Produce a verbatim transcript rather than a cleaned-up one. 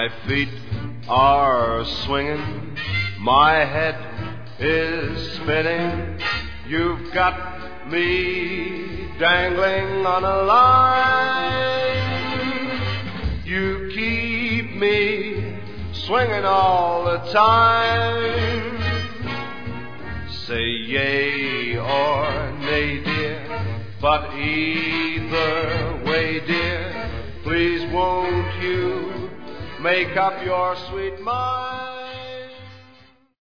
My feet are swinging, my head is spinning. You've got me dangling on a line. You keep me swinging all the time. Say yea or nay, dear, but either way, dear, please won't you make up your sweet mind?